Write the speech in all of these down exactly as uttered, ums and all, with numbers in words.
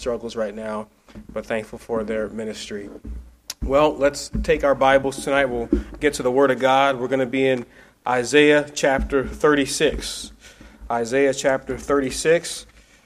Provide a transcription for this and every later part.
struggles right now, but thankful for their ministry. Well, let's take our Bibles tonight. We'll get to the Word of God. We're going to be in Isaiah chapter thirty-six. Isaiah chapter thirty-six.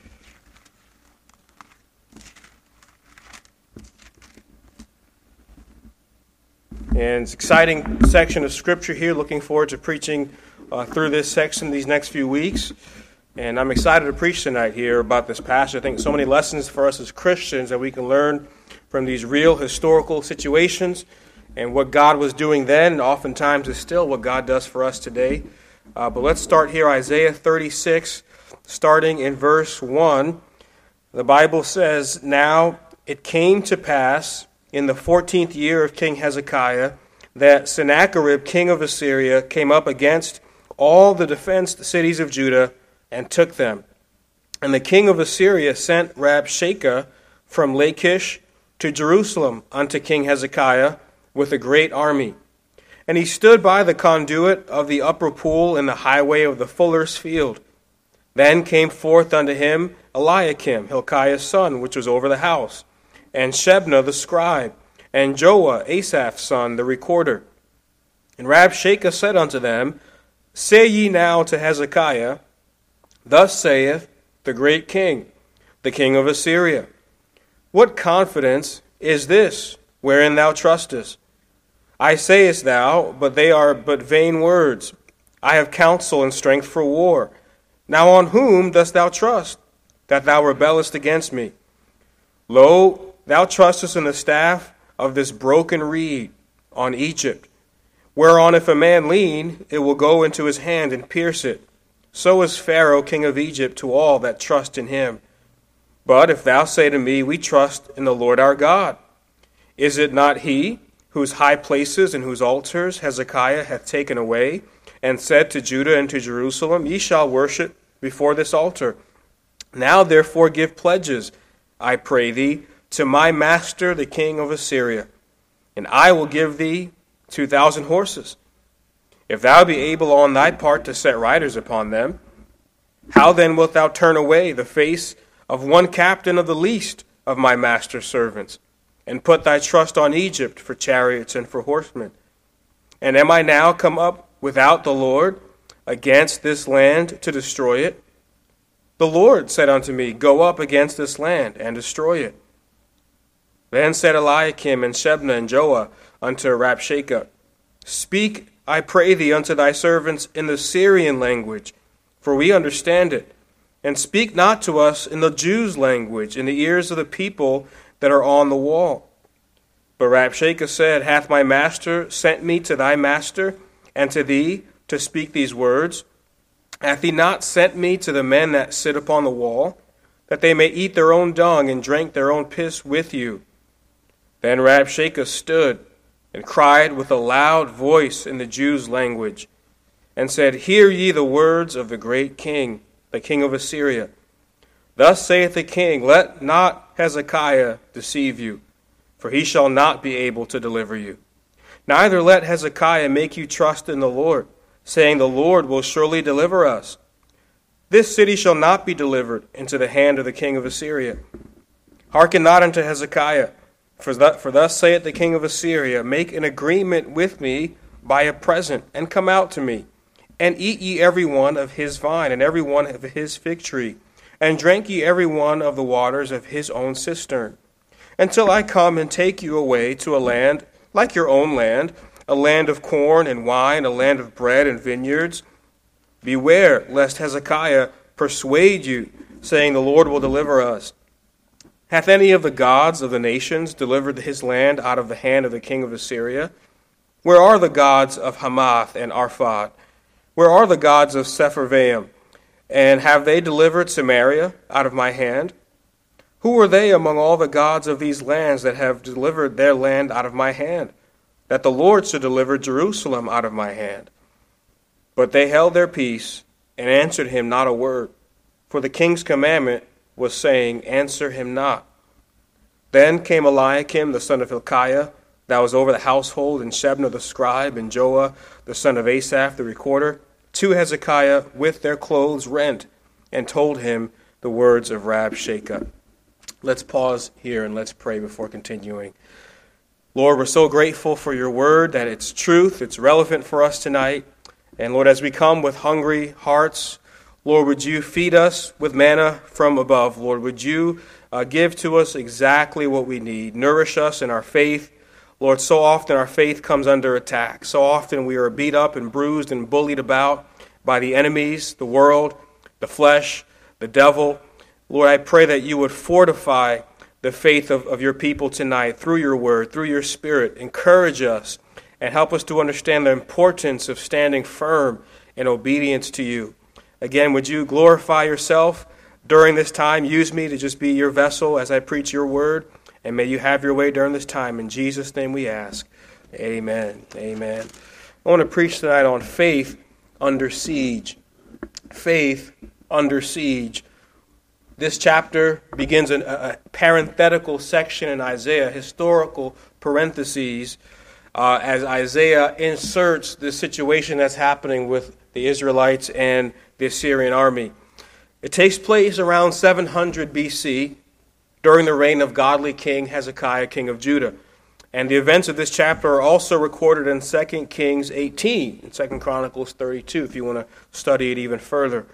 And it's an exciting section of Scripture here. Looking forward to preaching uh, through this section these next few weeks. And I'm excited to preach tonight here about this passage. I think so many lessons for us as Christians that we can learn from these real historical situations and what God was doing then, and oftentimes is still what God does for us today. Uh, but let's start here, Isaiah thirty-six, starting in verse one. The Bible says, "Now it came to pass in the fourteenth year of King Hezekiah that Sennacherib, king of Assyria, came up against all the defenced cities of Judah and took them. And the king of Assyria sent Rabshakeh from Lachish to Jerusalem unto King Hezekiah with a great army. And he stood by the conduit of the upper pool in the highway of the fuller's field. Then came forth unto him Eliakim, Hilkiah's son, which was over the house, and Shebna the scribe, and Joah, Asaph's son, the recorder. And Rabshakeh said unto them, Say ye now to Hezekiah, Thus saith the great king, the king of Assyria, What confidence is this, wherein thou trustest? I sayest thou, but they are but vain words. I have counsel and strength for war. Now on whom dost thou trust, that thou rebellest against me? Lo, thou trustest in the staff of this broken reed on Egypt, whereon if a man lean, it will go into his hand and pierce it. So is Pharaoh king of Egypt to all that trust in him. But if thou say to me, We trust in the Lord our God, is it not he whose high places and whose altars Hezekiah hath taken away, and said to Judah and to Jerusalem, Ye shall worship before this altar. Now therefore give pledges, I pray thee, to my master the king of Assyria, and I will give thee two thousand horses. If thou be able on thy part to set riders upon them, how then wilt thou turn away the face of one captain of the least of my master's servants, and put thy trust on Egypt for chariots and for horsemen? And am I now come up without the Lord against this land to destroy it? The Lord said unto me, Go up against this land and destroy it. Then said Eliakim and Shebna and Joah unto Rabshakeh, Speak, I pray thee, unto thy servants in the Syrian language, for we understand it. And speak not to us in the Jews' language, in the ears of the people that are on the wall. But Rabshakeh said, Hath my master sent me to thy master, and to thee, to speak these words? Hath he not sent me to the men that sit upon the wall, that they may eat their own dung and drink their own piss with you? Then Rabshakeh stood and cried with a loud voice in the Jews' language, and said, Hear ye the words of the great king, the king of Assyria. Thus saith the king, Let not Hezekiah deceive you, for he shall not be able to deliver you. Neither let Hezekiah make you trust in the Lord, saying, The Lord will surely deliver us. This city shall not be delivered into the hand of the king of Assyria. Hearken not unto Hezekiah, For, th- for thus saith the king of Assyria, Make an agreement with me by a present, and come out to me, and eat ye every one of his vine, and every one of his fig tree, and drink ye every one of the waters of his own cistern, until I come and take you away to a land like your own land, a land of corn and wine, a land of bread and vineyards. Beware lest Hezekiah persuade you, saying, The Lord will deliver us. Hath any of the gods of the nations delivered his land out of the hand of the king of Assyria? Where are the gods of Hamath and Arphad? Where are the gods of Sepharvaim? And have they delivered Samaria out of my hand? Who are they among all the gods of these lands that have delivered their land out of my hand, that the Lord should deliver Jerusalem out of my hand? But they held their peace and answered him not a word, for the king's commandment was saying, Answer him not. Then came Eliakim, the son of Hilkiah, that was over the household, and Shebna the scribe, and Joah, the son of Asaph, the recorder, to Hezekiah with their clothes rent, and told him the words of Rabshakeh. Let's pause here and let's pray before continuing. Lord, we're so grateful for your word, that it's truth, it's relevant for us tonight. And Lord, as we come with hungry hearts, Lord, would you feed us with manna from above? Lord, would you uh, give to us exactly what we need? Nourish us in our faith. Lord, so often our faith comes under attack. So often we are beat up and bruised and bullied about by the enemies, the world, the flesh, the devil. Lord, I pray that you would fortify the faith of, of your people tonight through your word, through your spirit. Encourage us and help us to understand the importance of standing firm in obedience to you. Again, would you glorify yourself during this time? Use me to just be your vessel as I preach your word, and may you have your way during this time. In Jesus' name we ask. Amen. Amen. I want to preach tonight on faith under siege. Faith under siege. This chapter begins an, a parenthetical section in Isaiah, historical parentheses, uh, as Isaiah inserts the situation that's happening with the Israelites and the Assyrian army. It takes place around seven hundred B C during the reign of godly King Hezekiah, king of Judah. And the events of this chapter are also recorded in Second Kings eighteen and Second Chronicles thirty-two, if you want to study it even further.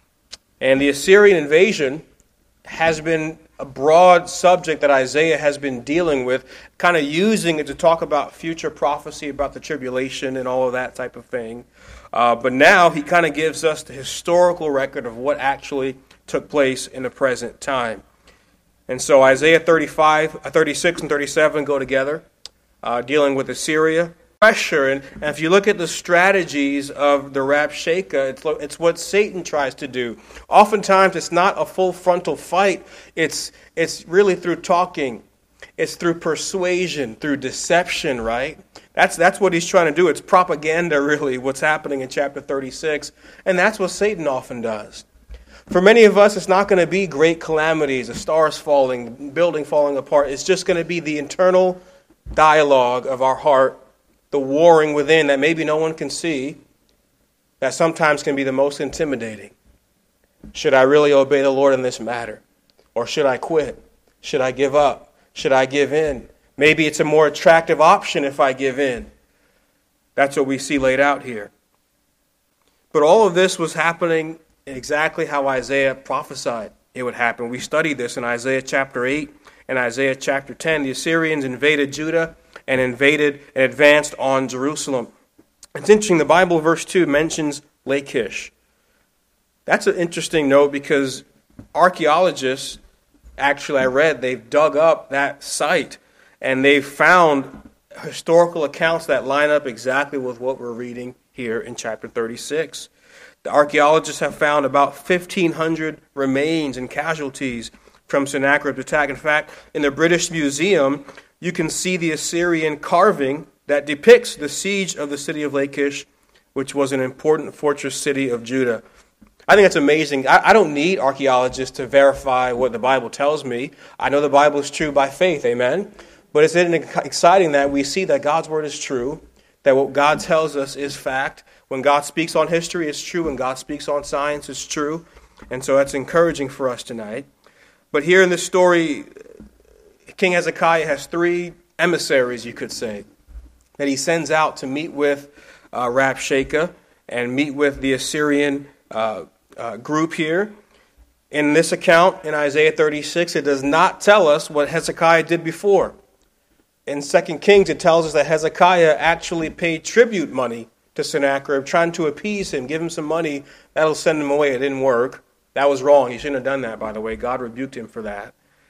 And the Assyrian invasion has been a broad subject that Isaiah has been dealing with, kind of using it to talk about future prophecy about the tribulation and all of that type of thing. Uh, but now he kind of gives us the historical record of what actually took place in the present time. And so Isaiah thirty-five, thirty-six and thirty-seven go together, uh, dealing with Assyria. Pressure, and, and if you look at the strategies of the Rabshakeh, it's, it's what Satan tries to do. Oftentimes, it's not a full frontal fight. It's it's really through talking. It's through persuasion, through deception, right? That's that's what he's trying to do. It's propaganda, really, what's happening in chapter thirty-six, and that's what Satan often does. For many of us, it's not going to be great calamities, the stars falling, the building falling apart. It's just going to be the internal dialogue of our heart, the warring within that maybe no one can see, that sometimes can be the most intimidating. Should I really obey the Lord in this matter? Or should I quit? Should I give up? Should I give in? Maybe it's a more attractive option if I give in. That's what we see laid out here. But all of this was happening exactly how Isaiah prophesied it would happen. We studied this in Isaiah chapter eight and Isaiah chapter ten. The Assyrians invaded Judah and invaded and advanced on Jerusalem. It's interesting, the Bible, verse two, mentions Lachish. That's an interesting note because archaeologists, actually I read, they've dug up that site and they've found historical accounts that line up exactly with what we're reading here in chapter thirty-six. The archaeologists have found about fifteen hundred remains and casualties from Sennacherib's attack. In fact, in the British Museum, you can see the Assyrian carving that depicts the siege of the city of Lachish, which was an important fortress city of Judah. I think that's amazing. I, I don't need archaeologists to verify what the Bible tells me. I know the Bible is true by faith, amen? But it's exciting that we see that God's word is true, that what God tells us is fact. When God speaks on history, it's true. When God speaks on science, it's true. And so that's encouraging for us tonight. But here in this story, King Hezekiah has three emissaries, you could say, that he sends out to meet with uh, Rabshakeh and meet with the Assyrian uh, uh, group here. In this account, in Isaiah thirty-six, it does not tell us what Hezekiah did before. In Second Kings, it tells us that Hezekiah actually paid tribute money to Sennacherib, trying to appease him, give him some money, that'll send him away. It didn't work. That was wrong. He shouldn't have done that, by the way. God rebuked him for that.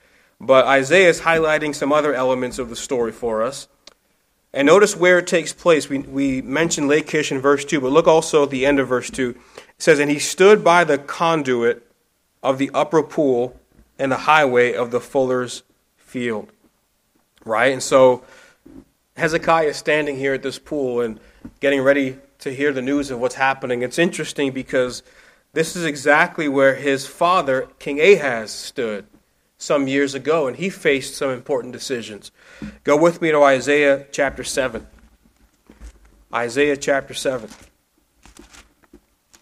But Isaiah is highlighting some other elements of the story for us. And notice where it takes place. We, we mentioned Lachish in verse two, but look also at the end of verse two. It says, "And he stood by the conduit of the upper pool and the highway of the fuller's field." Right? And so Hezekiah is standing here at this pool and getting ready to hear the news of what's happening. It's interesting because this is exactly where his father, King Ahaz, stood some years ago, and he faced some important decisions. Go with me to Isaiah chapter seven. Isaiah chapter seven.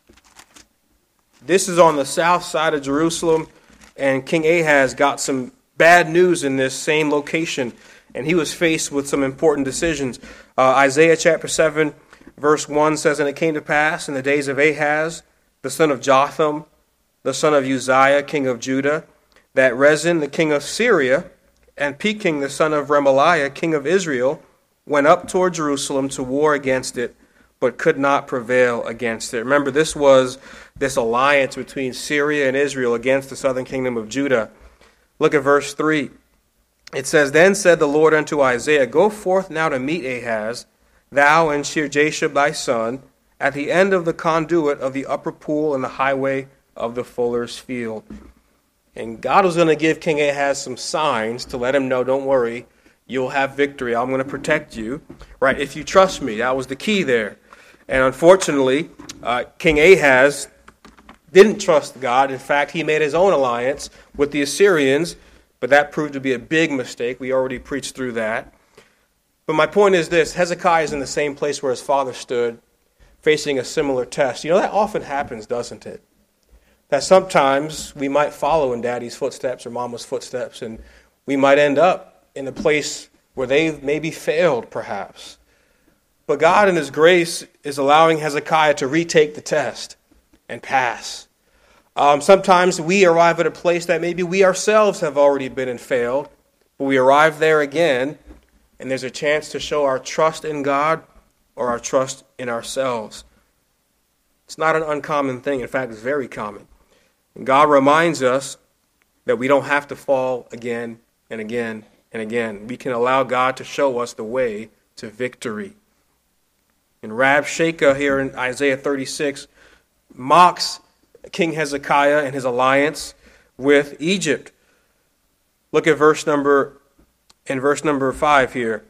This is on the south side of Jerusalem, and King Ahaz got some bad news in this same location, and he was faced with some important decisions. Uh, Isaiah chapter seven, verse one says, "And it came to pass in the days of Ahaz, the son of Jotham, the son of Uzziah, king of Judah, that Rezin, the king of Syria, and Peking, the son of Remaliah, king of Israel, went up toward Jerusalem to war against it, but could not prevail against it." Remember, this was this alliance between Syria and Israel against the southern kingdom of Judah. Look at verse three. It says, "Then said the Lord unto Isaiah, Go forth now to meet Ahaz, thou and Shear-Jashub thy son, at the end of the conduit of the upper pool and the highway of the fuller's field." And God was going to give King Ahaz some signs to let him know, don't worry, you'll have victory. I'm going to protect you. Right? If you trust me. That was the key there. And unfortunately, uh, King Ahaz didn't trust God. In fact, he made his own alliance with the Assyrians, but that proved to be a big mistake. We already preached through that. But my point is this: Hezekiah is in the same place where his father stood, facing a similar test. You know, that often happens, doesn't it? That sometimes we might follow in daddy's footsteps or mama's footsteps, and we might end up in a place where they've maybe failed, perhaps. But God in his grace is allowing Hezekiah to retake the test and pass. Um, sometimes we arrive at a place that maybe we ourselves have already been and failed, but we arrive there again, and there's a chance to show our trust in God or our trust in ourselves. It's not an uncommon thing. In fact, it's very common. And God reminds us that we don't have to fall again and again and again. We can allow God to show us the way to victory. And Rabshakeh here in Isaiah thirty-six mocks King Hezekiah and his alliance with Egypt. Look at verse number in verse number five here.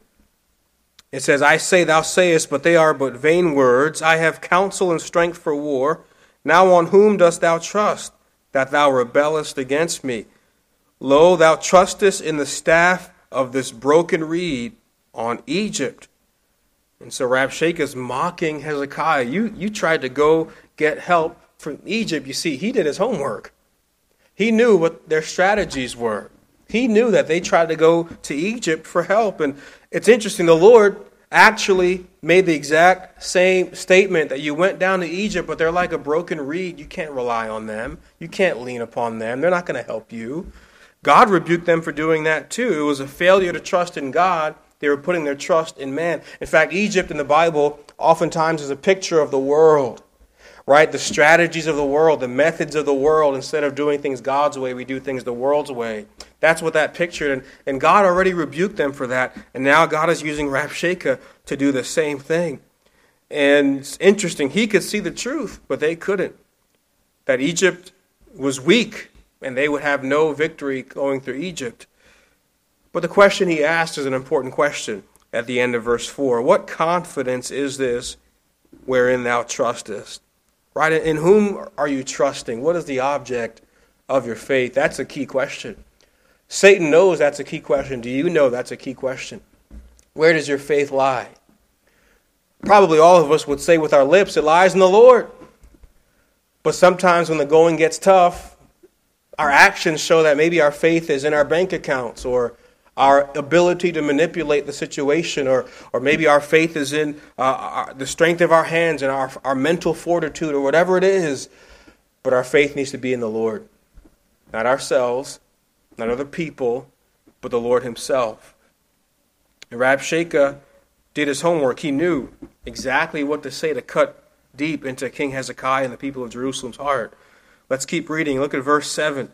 It says, "I say, thou sayest, but they are but vain words. I have counsel and strength for war. Now on whom dost thou trust, that thou rebellest against me? Lo, thou trustest in the staff of this broken reed on Egypt." And so Rabshakeh is mocking Hezekiah. You, you tried to go get help from Egypt. You see, he did his homework. He knew what their strategies were. He knew that they tried to go to Egypt for help. And it's interesting, the Lord actually made the exact same statement, that you went down to Egypt, but they're like a broken reed. You can't rely on them. You can't lean upon them. They're not going to help you. God rebuked them for doing that too. It was a failure to trust in God. They were putting their trust in man. In fact, Egypt in the Bible oftentimes is a picture of the world, right? The strategies of the world, the methods of the world. Instead of doing things God's way, we do things the world's way. That's what that pictured. And, and God already rebuked them for that. And now God is using Rabshakeh to do the same thing. And it's interesting. He could see the truth, but they couldn't. That Egypt was weak, and they would have no victory going through Egypt. But the question he asked is an important question at the end of verse four. What confidence is this wherein thou trustest? Right? In whom are you trusting? What is the object of your faith? That's a key question. Satan knows that's a key question. Do you know that's a key question? Where does your faith lie? Probably all of us would say with our lips, it lies in the Lord. But sometimes when the going gets tough, our actions show that maybe our faith is in our bank accounts, or our ability to manipulate the situation, or or maybe our faith is in uh, our, the strength of our hands and our, our mental fortitude, or whatever it is. But our faith needs to be in the Lord. Not ourselves, not other people, but the Lord himself. And Rabshakeh did his homework. He knew exactly what to say to cut deep into King Hezekiah and the people of Jerusalem's heart. Let's keep reading. Look at verse seven.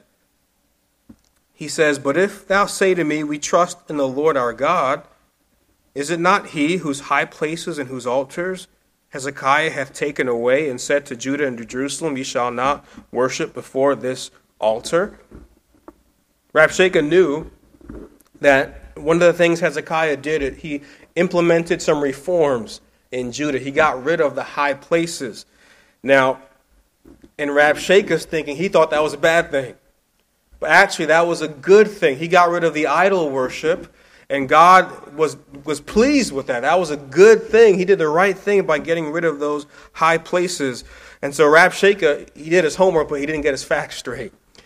He says, "But if thou say to me, we trust in the Lord our God, is it not he whose high places and whose altars Hezekiah hath taken away, and said to Judah and to Jerusalem, ye shall not worship before this altar?" Rabshakeh knew that one of the things Hezekiah did, he implemented some reforms in Judah. He got rid of the high places. Now, in Rabshakeh's thinking, he thought that was a bad thing. But actually, that was a good thing. He got rid of the idol worship, and God was, was pleased with that. That was a good thing. He did the right thing by getting rid of those high places. And so Rabshakeh, he did his homework, but he didn't get his facts straight.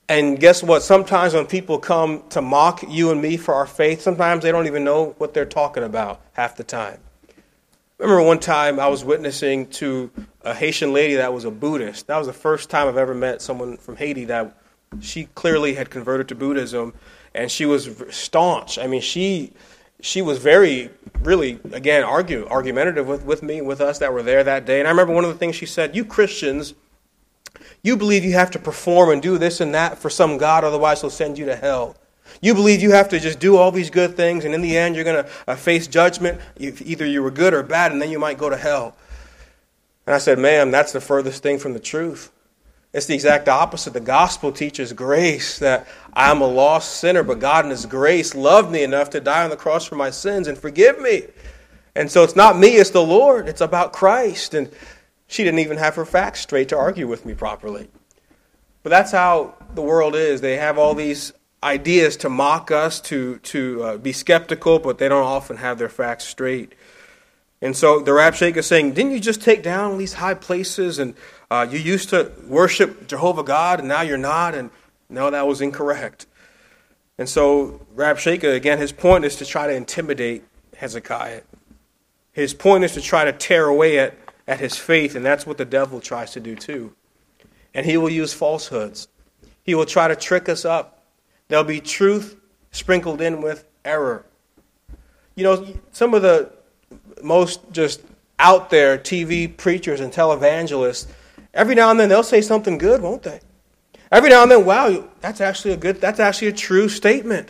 And guess what? Sometimes when people come to mock you and me for our faith, sometimes they don't even know what they're talking about half the time. Remember one time I was witnessing to a Haitian lady that was a Buddhist. That was the first time I've ever met someone from Haiti that she clearly had converted to Buddhism, and she was staunch. I mean, she she was very, really, again, argue, argumentative with, with me, with us that were there that day. And I remember one of the things she said, you Christians, you believe you have to perform and do this and that for some God, otherwise he'll send you to hell. You believe you have to just do all these good things, and in the end you're going to uh, face judgment. If either you were good or bad, and then you might go to hell. And I said, ma'am, that's the furthest thing from the truth. It's the exact opposite. The gospel teaches grace, that I'm a lost sinner, but God in his grace loved me enough to die on the cross for my sins and forgive me. And so it's not me, it's the Lord. It's about Christ. And she didn't even have her facts straight to argue with me properly. But that's how the world is. They have all these ideas to mock us, to, to uh, be skeptical, but they don't often have their facts straight. And so the Rabshakeh is saying, didn't you just take down these high places, and uh, you used to worship Jehovah God and now you're not? And no, that was incorrect. And so Rabshakeh, again, his point is to try to intimidate Hezekiah. His point is to try to tear away at, at his faith, and that's what the devil tries to do too. And he will use falsehoods. He will try to trick us up. There'll be truth sprinkled in with error. You know, some of the most just out there T V preachers and televangelists, every now and then they'll say something good, won't they? Every now and then, wow, that's actually a good, that's actually a true statement.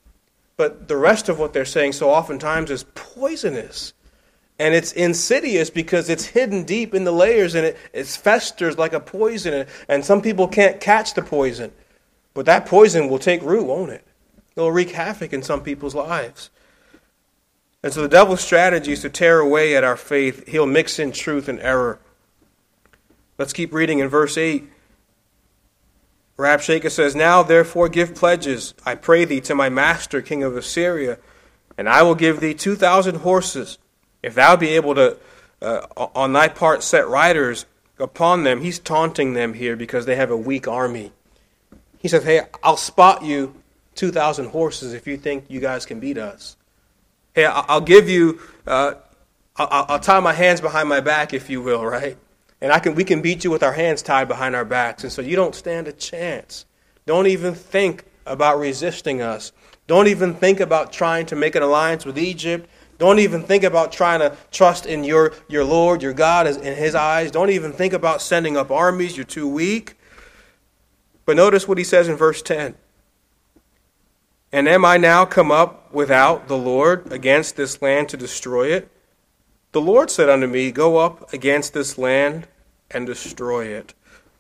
But the rest of what they're saying so oftentimes is poisonous. And it's insidious because it's hidden deep in the layers, and it, it festers like a poison. And, and some people can't catch the poison. But that poison will take root, won't it? It'll wreak havoc in some people's lives. And so the devil's strategy is to tear away at our faith. He'll mix in truth and error. Let's keep reading in verse eight. Rabshakeh says, now therefore give pledges, I pray thee, to my master, king of Assyria, and I will give thee two thousand horses. If thou be able to, uh, on thy part, set riders upon them. He's taunting them here because they have a weak army. He says, hey, I'll spot you two thousand horses if you think you guys can beat us. Hey, I'll give you, uh, I'll, I'll tie my hands behind my back, if you will, right? And I can, we can beat you with our hands tied behind our backs. And so you don't stand a chance. Don't even think about resisting us. Don't even think about trying to make an alliance with Egypt. Don't even think about trying to trust in your, your Lord, your God, in his eyes. Don't even think about sending up armies. You're too weak. But notice what he says in verse ten. And am I now come up without the Lord against this land to destroy it? The Lord said unto me, go up against this land and destroy it.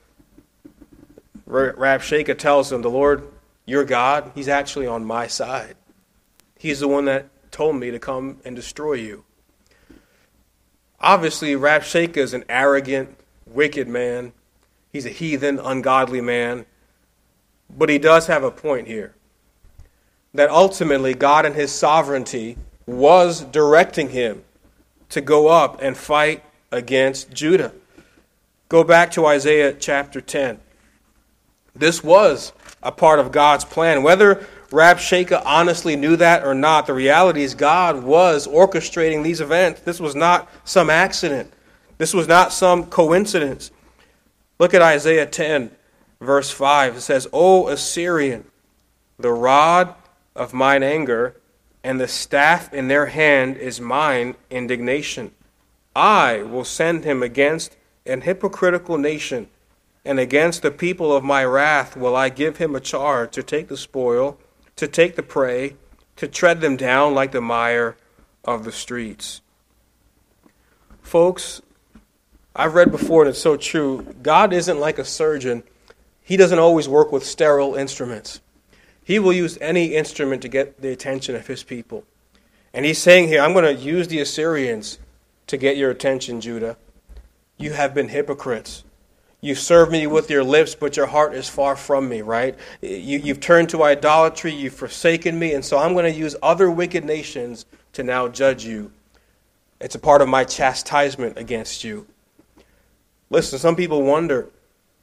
Rabshakeh tells him, the Lord, your God, he's actually on my side. He's the one that told me to come and destroy you. Obviously, Rabshakeh is an arrogant, wicked man. He's a heathen, ungodly man. But he does have a point here. That ultimately God in his sovereignty was directing him to go up and fight against Judah. Go back to Isaiah chapter ten. This was a part of God's plan. Whether Rabshakeh honestly knew that or not, the reality is God was orchestrating these events. This was not some accident. This was not some coincidence. Look at Isaiah ten, verse five. It says, O Assyrian, the rod of mine anger, and the staff in their hand is mine indignation. I will send him against an hypocritical nation, and against the people of my wrath will I give him a charge to take the spoil, to take the prey, to tread them down like the mire of the streets. Folks, I've read before, and it's so true, God isn't like a surgeon. He doesn't always work with sterile instruments. He will use any instrument to get the attention of his people. And he's saying here, I'm going to use the Assyrians to get your attention, Judah. You have been hypocrites. You serve me with your lips, but your heart is far from me, right? You, you've turned to idolatry, you've forsaken me, and so I'm going to use other wicked nations to now judge you. It's a part of my chastisement against you. Listen, some people wonder,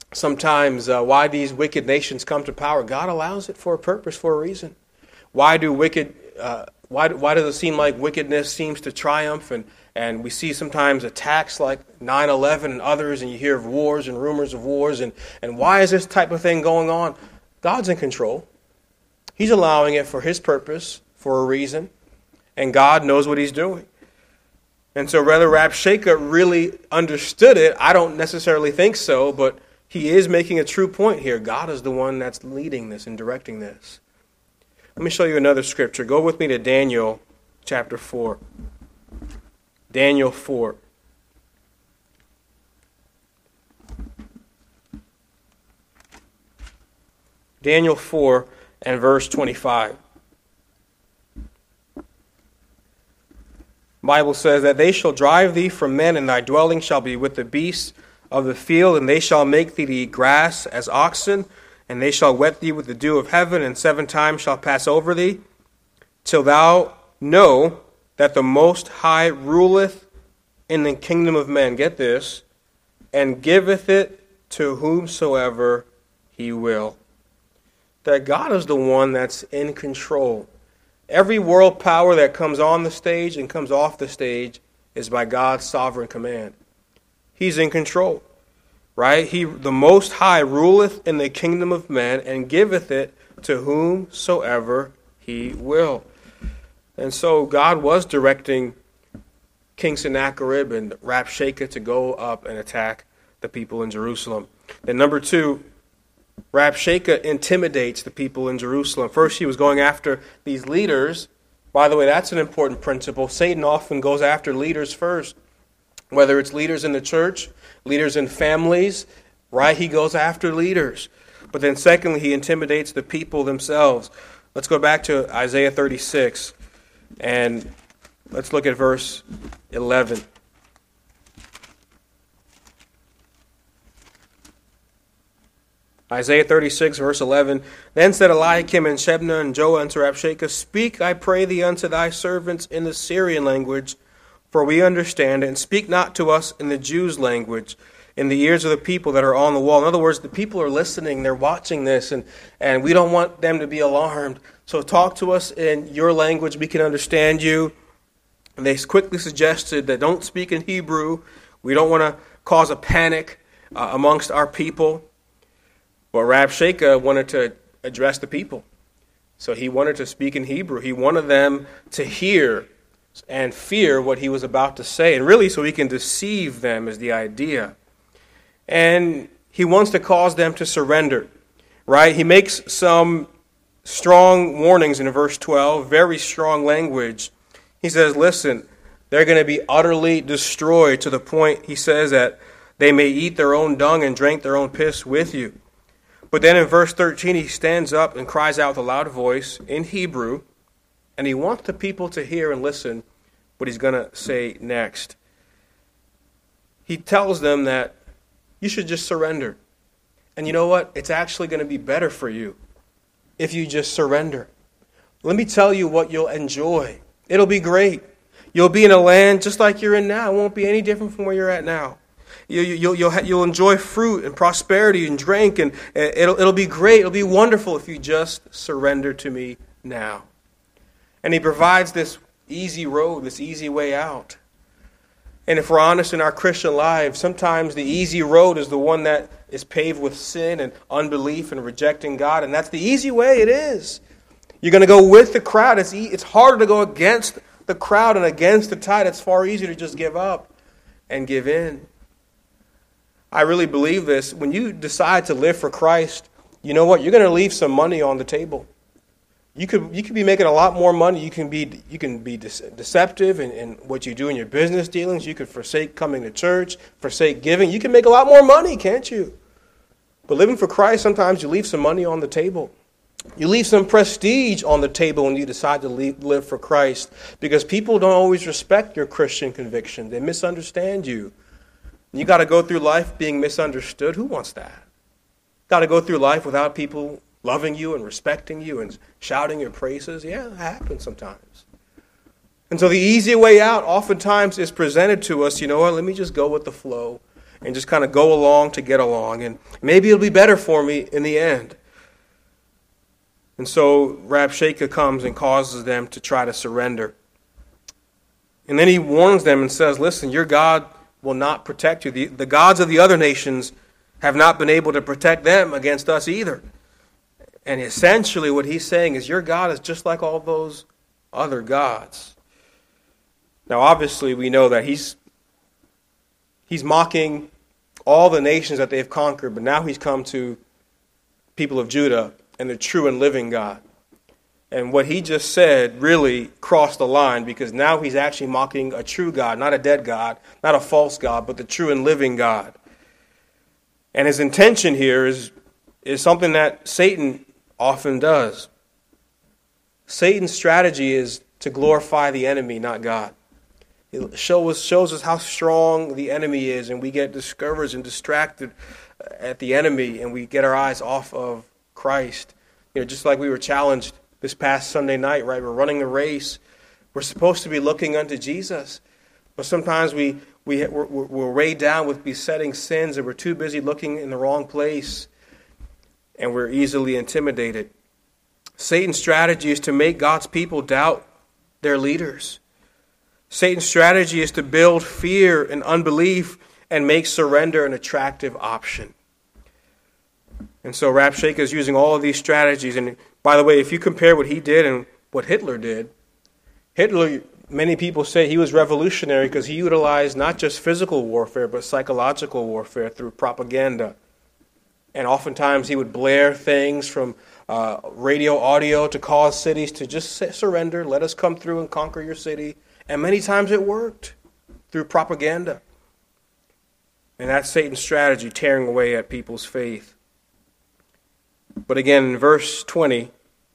sometimes uh, why these wicked nations come to power. God allows it for a purpose, for a reason. Why do wicked? Uh, why why does it seem like wickedness seems to triumph? And and we see sometimes attacks like nine eleven and others, and you hear of wars and rumors of wars. And and why is this type of thing going on? God's in control. He's allowing it for His purpose, for a reason, and God knows what He's doing. And so whether Rabshakeh really understood it, I don't necessarily think so, but he is making a true point here. God is the one that's leading this and directing this. Let me show you another scripture. Go with me to Daniel chapter four. Daniel four. Daniel four and verse twenty-five. The Bible says that they shall drive thee from men, and thy dwelling shall be with the beasts of the field, and they shall make thee to eat grass as oxen, and they shall wet thee with the dew of heaven, and seven times shall pass over thee, till thou know that the Most High ruleth in the kingdom of men. Get this, and giveth it to whomsoever He will. That God is the one that's in control. Every world power that comes on the stage and comes off the stage is by God's sovereign command. He's in control, right? He, the Most High, ruleth in the kingdom of men and giveth it to whomsoever He will. And so God was directing King Sennacherib and Rabshakeh to go up and attack the people in Jerusalem. Then number two, Rabshakeh intimidates the people in Jerusalem. First, he was going after these leaders. By the way, that's an important principle. Satan often goes after leaders first. Whether it's leaders in the church, leaders in families, right? He goes after leaders. But then secondly, he intimidates the people themselves. Let's go back to Isaiah thirty-six, and let's look at verse eleven. Isaiah thirty-six, verse eleven. Then said Eliakim and Shebna and Joah unto Rabshakeh, Speak, I pray thee, unto thy servants in the Syrian language, for we understand, and speak not to us in the Jews' language, in the ears of the people that are on the wall. In other words, the people are listening, they're watching this, and, and we don't want them to be alarmed. So talk to us in your language, we can understand you. And they quickly suggested that don't speak in Hebrew. We don't want to cause a panic uh, amongst our people. But Rabshakeh wanted to address the people. So he wanted to speak in Hebrew. He wanted them to hear and fear what he was about to say. And really so he can deceive them is the idea. And he wants to cause them to surrender. Right? He makes some strong warnings in verse twelve. Very strong language. He says, listen, they're going to be utterly destroyed to the point, he says, that they may eat their own dung and drink their own piss with you. But then in verse thirteen, he stands up and cries out with a loud voice in Hebrew, and he wants the people to hear and listen what he's going to say next. He tells them that you should just surrender. And you know what? It's actually going to be better for you if you just surrender. Let me tell you what you'll enjoy. It'll be great. You'll be in a land just like you're in now. It won't be any different from where you're at now. You, you, you'll, you'll, you'll enjoy fruit and prosperity and drink, and it'll, it'll be great. It'll be wonderful if you just surrender to me now. And he provides this easy road, this easy way out. And if we're honest in our Christian lives, sometimes the easy road is the one that is paved with sin and unbelief and rejecting God, and that's the easy way. It is. You're going to go with the crowd. It's, e- it's harder to go against the crowd and against the tide. It's far easier to just give up and give in. I really believe this. When you decide to live for Christ, you know what? You're going to leave some money on the table. You could you could be making a lot more money. You can be you can be de- deceptive in, in what you do in your business dealings. You could forsake coming to church, forsake giving. You can make a lot more money, can't you? But living for Christ, sometimes you leave some money on the table. You leave some prestige on the table when you decide to leave, live for Christ, because people don't always respect your Christian conviction. They misunderstand you. You got to go through life being misunderstood. Who wants that? Got to go through life without people loving you and respecting you and shouting your praises. Yeah, that happens sometimes. And so the easy way out oftentimes is presented to us. You know what? Let me just go with the flow. and just kind of go along to get along. And maybe it'll be better for me in the end. And so Rabshakeh comes and causes them to try to surrender. And then he warns them and says, listen, your God will not protect you. The, the gods of the other nations have not been able to protect them against us either. And essentially what he's saying is your God is just like all those other gods. Now obviously we know that he's he's mocking all the nations that they've conquered, but now he's come to people of Judah and the true and living God. And what he just said really crossed the line, because now he's actually mocking a true God, not a dead God, not a false God, but the true and living God. And his intention here is, is something that Satan often does. Satan's strategy is to glorify the enemy, not God. It shows, shows us how strong the enemy is, and we get discouraged and distracted at the enemy, and we get our eyes off of Christ. You know, just like we were challenged this past Sunday night, right? We're running a race. We're supposed to be looking unto Jesus. But sometimes we, we, we're, we're weighed down with besetting sins, and we're too busy looking in the wrong place, and we're easily intimidated. Satan's strategy is to make God's people doubt their leaders. Satan's strategy is to build fear and unbelief and make surrender an attractive option. And so Rabshakeh is using all of these strategies. And by the way, if you compare what he did and what Hitler did, Hitler, many people say he was revolutionary because he utilized not just physical warfare, but psychological warfare through propaganda. And oftentimes he would blare things from uh, radio audio to cause cities to just surrender, let us come through and conquer your city. And many times it worked through propaganda. And that's Satan's strategy, tearing away at people's faith. But again, in verse twenty,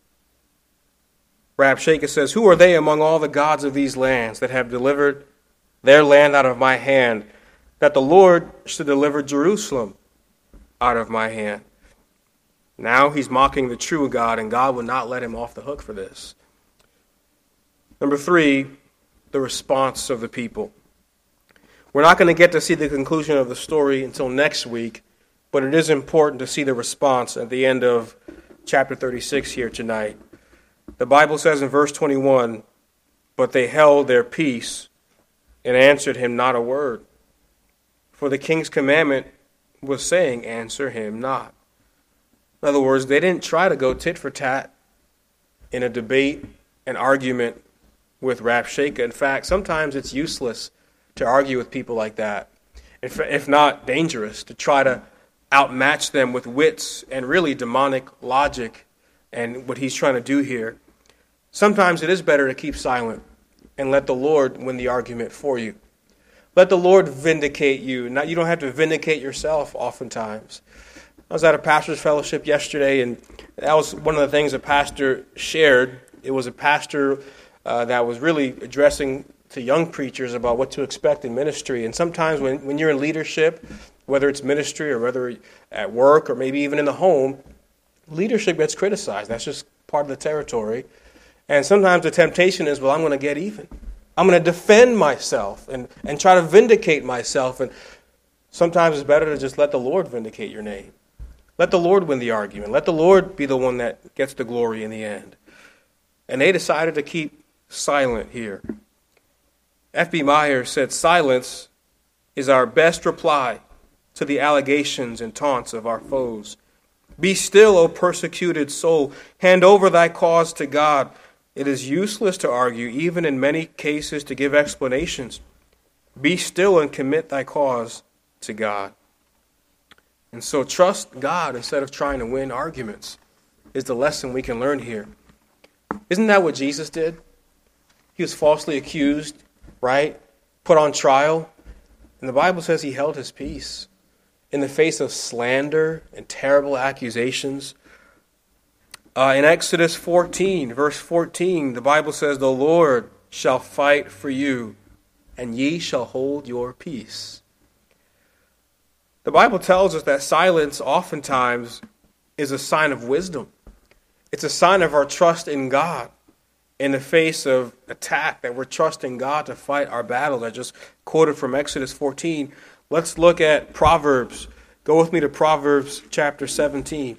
Rabshakeh says, who are they among all the gods of these lands that have delivered their land out of my hand, that the Lord should deliver Jerusalem out of my hand? Now he's mocking the true God, and God will not let him off the hook for this. Number three, the response of the people. We're not going to get to see the conclusion of the story until next week, but it is important to see the response at the end of chapter thirty-six here tonight. The Bible says in verse twenty-one, but they held their peace and answered him not a word. For the king's commandment was saying, answer him not. In other words, they didn't try to go tit for tat in a debate, an argument with Rabshakeh. In fact, sometimes it's useless to argue with people like that, if, if not dangerous, to try to outmatch them with wits and really demonic logic and what he's trying to do here. Sometimes it is better to keep silent and let the Lord win the argument for you. Let the Lord vindicate you. Not, you don't have to vindicate yourself oftentimes. I was at a pastor's fellowship yesterday, and that was one of the things a pastor shared. It was a pastor uh, that was really addressing to young preachers about what to expect in ministry. And sometimes when, when you're in leadership, whether it's ministry or whether at work or maybe even in the home, leadership gets criticized. That's just part of the territory. And sometimes the temptation is, well, I'm going to get even. I'm going to defend myself and, and try to vindicate myself. And sometimes it's better to just let the Lord vindicate your name. Let the Lord win the argument. Let the Lord be the one that gets the glory in the end. And they decided to keep silent here. F B Meyer said, silence is our best reply to the allegations and taunts of our foes. Be still, O persecuted soul. Hand over thy cause to God. It is useless to argue, even in many cases to give explanations. Be still and commit thy cause to God. And so trust God instead of trying to win arguments is the lesson we can learn here. Isn't that what Jesus did? He was falsely accused, right? Put on trial. And the Bible says he held his peace in the face of slander and terrible accusations. Uh, in Exodus fourteen, verse fourteen, the Bible says, the Lord shall fight for you, and ye shall hold your peace. The Bible tells us that silence oftentimes is a sign of wisdom. It's a sign of our trust in God in the face of attack, that we're trusting God to fight our battles. I just quoted from Exodus fourteen. Let's look at Proverbs. Go with me to Proverbs chapter seventeen.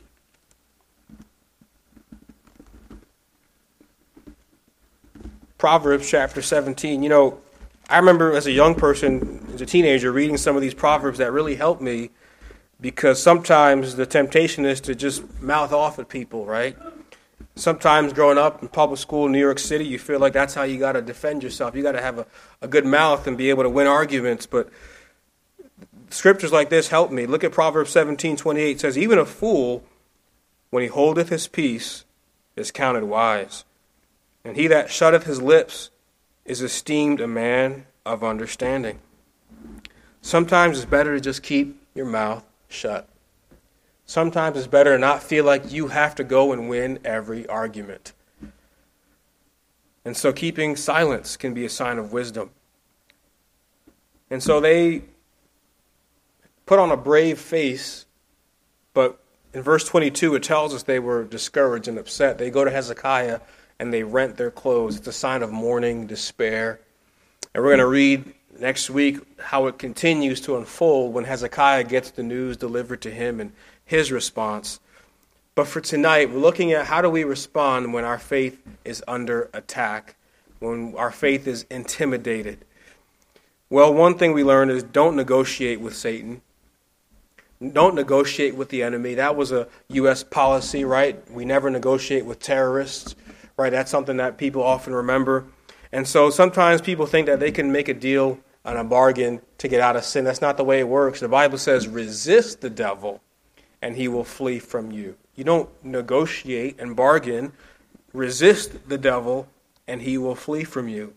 Proverbs chapter seventeen. You know, I remember as a young person, as a teenager, reading some of these Proverbs that really helped me, because sometimes the temptation is to just mouth off at people, right? Sometimes growing up in public school in New York City, you feel like that's how you got to defend yourself. You got to have a, a good mouth and be able to win arguments. But scriptures like this help me. Look at Proverbs seventeen twenty-eight. It says, even a fool, when he holdeth his peace, is counted wise. And he that shutteth his lips is esteemed a man of understanding. Sometimes it's better to just keep your mouth shut. Sometimes it's better to not feel like you have to go and win every argument. And so keeping silence can be a sign of wisdom. And so they put on a brave face, but in verse twenty-two it tells us they were discouraged and upset. They go to Hezekiah and they rent their clothes. It's a sign of mourning, despair. And we're going to read next week how it continues to unfold when Hezekiah gets the news delivered to him and his response. But for tonight, we're looking at how do we respond when our faith is under attack, when our faith is intimidated. Well, one thing we learned is don't negotiate with Satan. Don't negotiate with the enemy. That was a U S policy, right? We never negotiate with terrorists, right? That's something that people often remember. And so sometimes people think that they can make a deal on a bargain to get out of sin. That's not the way it works. The Bible says, resist the devil and he will flee from you. You don't negotiate and bargain. Resist the devil and he will flee from you.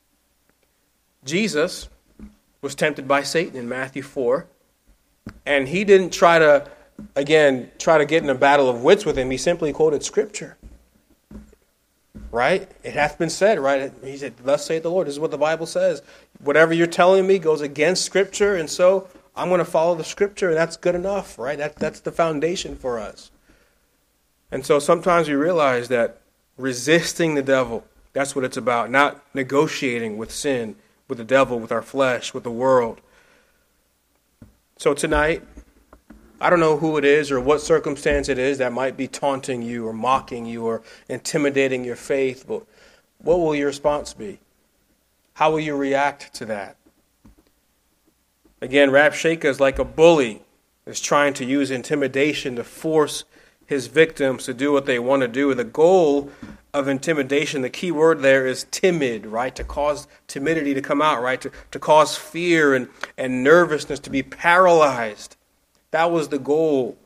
Jesus was tempted by Satan in Matthew four. And he didn't try to, again, try to get in a battle of wits with him. He simply quoted Scripture. Right? It hath been said, right? He said, thus saith the Lord. This is what the Bible says. Whatever you're telling me goes against Scripture, and so I'm going to follow the Scripture, and that's good enough, right? That, that's the foundation for us. And so sometimes we realize that resisting the devil, that's what it's about. Not negotiating with sin, with the devil, with our flesh, with the world. So tonight, I don't know who it is or what circumstance it is that might be taunting you or mocking you or intimidating your faith, but what will your response be? How will you react to that? Again, Rabshakeh is like a bully that's trying to use intimidation to force his victims to do what they want to do. The goal of intimidation, the key word there is timid, right? To cause timidity to come out, right? To, to cause fear and, and nervousness, to be paralyzed. That was the goal.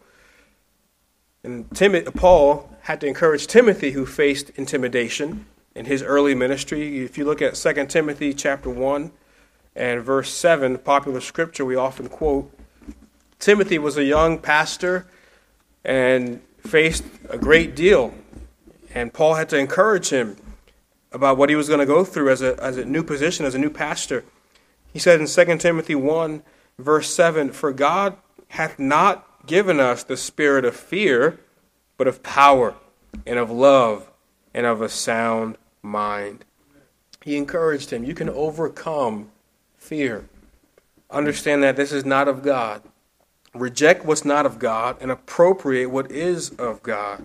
And Tim, Paul had to encourage Timothy, who faced intimidation in his early ministry. If you look at Second Timothy chapter one and verse seven, popular scripture we often quote, Timothy was a young pastor and faced a great deal. And Paul had to encourage him about what he was going to go through as a, as a new position, as a new pastor. He said in Second Timothy one, verse seven, for God hath not given us the spirit of fear, but of power and of love and of a sound mind. He encouraged him. You can overcome fear. Understand that this is not of God. Reject what's not of God and appropriate what is of God.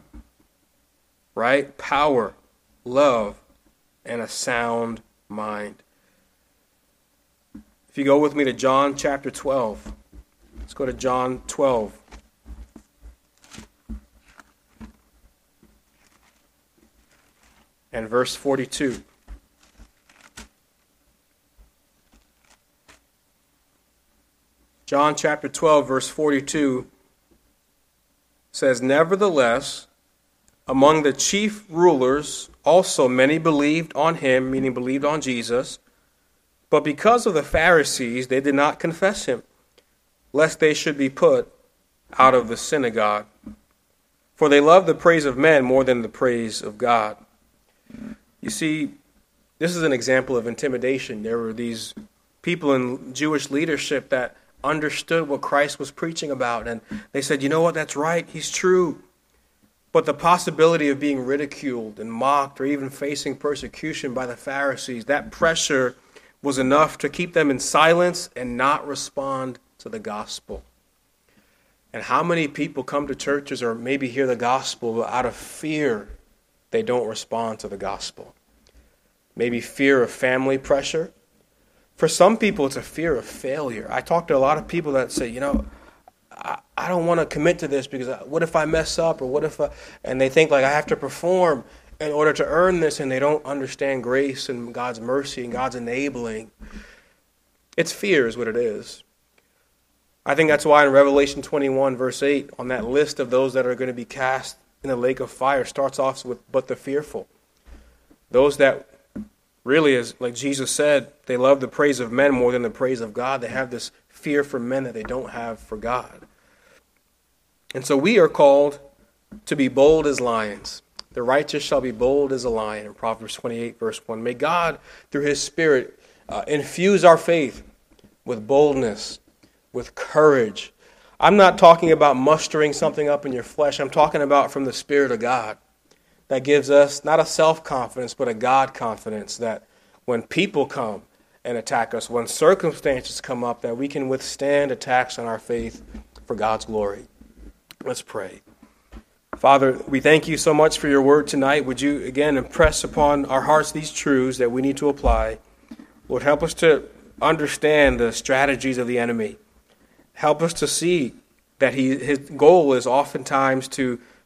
Right? Power, love, and a sound mind. If you go with me to John chapter twelve. Let's go to John twelve. And verse forty-two. John chapter twelve, verse forty-two says, nevertheless, among the chief rulers also many believed on him, meaning believed on Jesus, but because of the Pharisees they did not confess him, lest they should be put out of the synagogue. For they love the praise of men more than the praise of God. You see, this is an example of intimidation. There were these people in Jewish leadership that understood what Christ was preaching about, and they said, you know what, that's right, he's true. But the possibility of being ridiculed and mocked or even facing persecution by the Pharisees, that pressure was enough to keep them in silence and not respond to the gospel. And how many people come to churches or maybe hear the gospel, but out of fear, they don't respond to the gospel. Maybe fear of family pressure. For some people, it's a fear of failure. I talk to a lot of people that say, you know, I, I don't want to commit to this because what if I mess up, or what if I, and they think like I have to perform in order to earn this, and they don't understand grace and God's mercy and God's enabling. It's fear is what it is. I think that's why in Revelation twenty-one, verse eight, on that list of those that are going to be cast in the lake of fire, starts off with, but the fearful. Those that really, as like Jesus said, they love the praise of men more than the praise of God. They have this fear for men that they don't have for God. And so we are called to be bold as lions. The righteous shall be bold as a lion, in Proverbs twenty-eight, verse one. May God, through his Spirit, uh, infuse our faith with boldness, with courage. I'm not talking about mustering something up in your flesh. I'm talking about from the Spirit of God that gives us not a self-confidence, but a God-confidence that when people come and attack us, when circumstances come up, that we can withstand attacks on our faith for God's glory. Let's pray. Father, we thank you so much for your word tonight. Would you again impress upon our hearts these truths that we need to apply? Lord, help us to understand the strategies of the enemy. Help us to see that he, his goal is oftentimes to